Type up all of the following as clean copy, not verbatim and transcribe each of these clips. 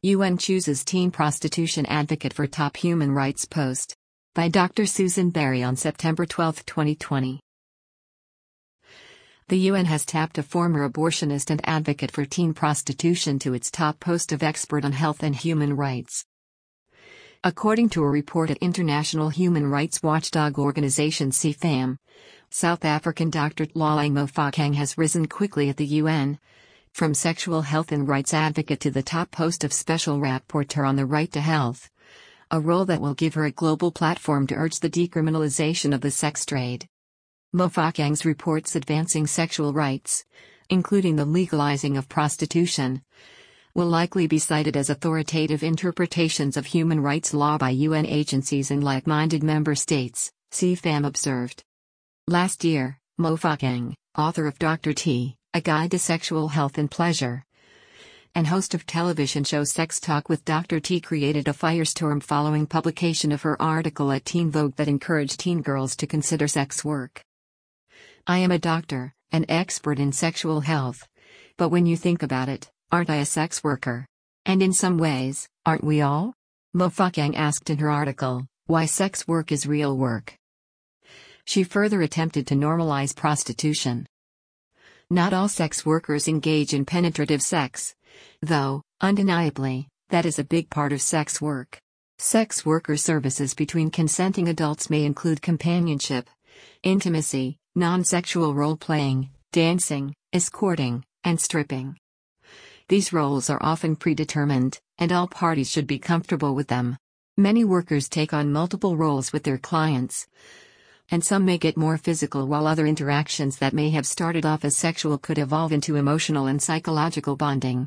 UN chooses teen prostitution advocate for top human rights post. By Dr. Susan Berry on September 12, 2020. The UN has tapped a former abortionist and advocate for teen prostitution to its top post of expert on health and human rights. According to a report at international human rights watchdog organization CFAM, South African Dr. Tlale Mofokeng has risen quickly at the UN, from sexual health and rights advocate to the top post of special rapporteur on the right to health, a role that will give her a global platform to urge the decriminalization of the sex trade. Mofokeng's reports advancing sexual rights, including the legalizing of prostitution, will likely be cited as authoritative interpretations of human rights law by UN agencies and like-minded member states, CFAM observed. Last year, Mofokeng, author of Dr. T, A Guide to Sexual Health and Pleasure, and host of television show Sex Talk with Dr. T, created a firestorm following publication of her article at Teen Vogue that encouraged teen girls to consider sex work. "I am a doctor, an expert in sexual health. But when you think about it, aren't I a sex worker? And in some ways, aren't we all?" Mofokeng asked in her article, "Why sex work is real work." She further attempted to normalize prostitution. Not all sex workers engage in penetrative sex, though, undeniably, that is a big part of sex work. Sex worker services between consenting adults may include companionship, intimacy, non-sexual role-playing, dancing, escorting, and stripping. These roles are often predetermined, and all parties should be comfortable with them. Many workers take on multiple roles with their clients, and some may get more physical, while other interactions that may have started off as sexual could evolve into emotional and psychological bonding.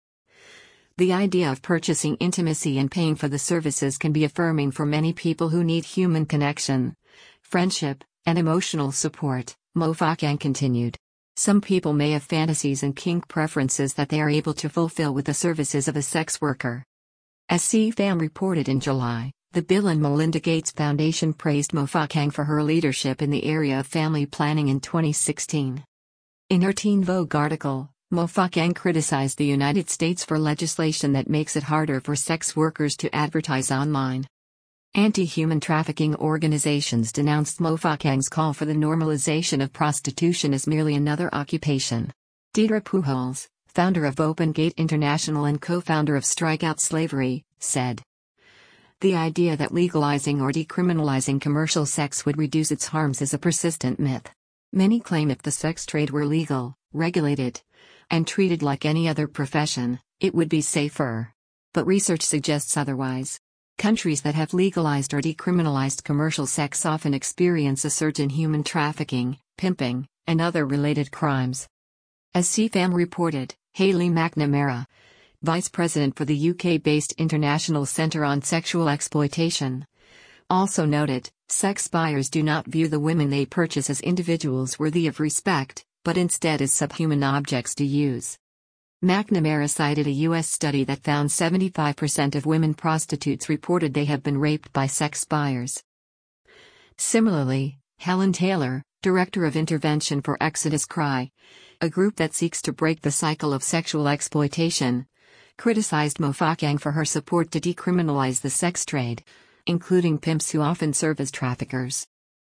The idea of purchasing intimacy and paying for the services can be affirming for many people who need human connection, friendship, and emotional support, Mofokeng continued. Some people may have fantasies and kink preferences that they are able to fulfill with the services of a sex worker. As CFAM reported in July, the Bill and Melinda Gates Foundation praised Mofokeng for her leadership in the area of family planning in 2016. In her Teen Vogue article, Mofokeng criticized the United States for legislation that makes it harder for sex workers to advertise online. Anti-human trafficking organizations denounced Mofokeng's call for the normalization of prostitution as merely another occupation. Deidre Pujols, founder of Open Gate International and co-founder of Strike Out Slavery, said, "The idea that legalizing or decriminalizing commercial sex would reduce its harms is a persistent myth. Many claim if the sex trade were legal, regulated, and treated like any other profession, it would be safer. But research suggests otherwise. Countries that have legalized or decriminalized commercial sex often experience a surge in human trafficking, pimping, and other related crimes." As CFAM reported, Hayley McNamara, Vice President for the UK-based International Centre on Sexual Exploitation, also noted, sex buyers do not view the women they purchase as individuals worthy of respect, but instead as subhuman objects to use. McNamara cited a U.S. study that found 75% of women prostitutes reported they have been raped by sex buyers. Similarly, Helen Taylor, Director of Intervention for Exodus Cry, a group that seeks to break the cycle of sexual exploitation, criticized Mofokeng for her support to decriminalize the sex trade, including pimps who often serve as traffickers.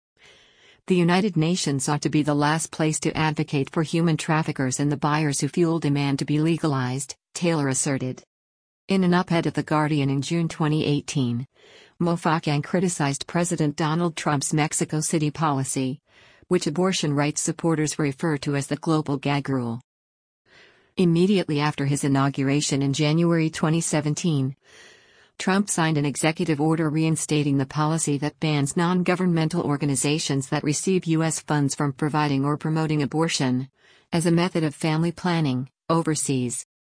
"The United Nations ought to be the last place to advocate for human traffickers and the buyers who fuel demand to be legalized," Taylor asserted. In an op-ed at The Guardian in June 2018, Mofokeng criticized President Donald Trump's Mexico City policy, which abortion rights supporters refer to as the global gag rule. Immediately after his inauguration in January 2017, Trump signed an executive order reinstating the policy that bans non-governmental organizations that receive U.S. funds from providing or promoting abortion, as a method of family planning, overseas.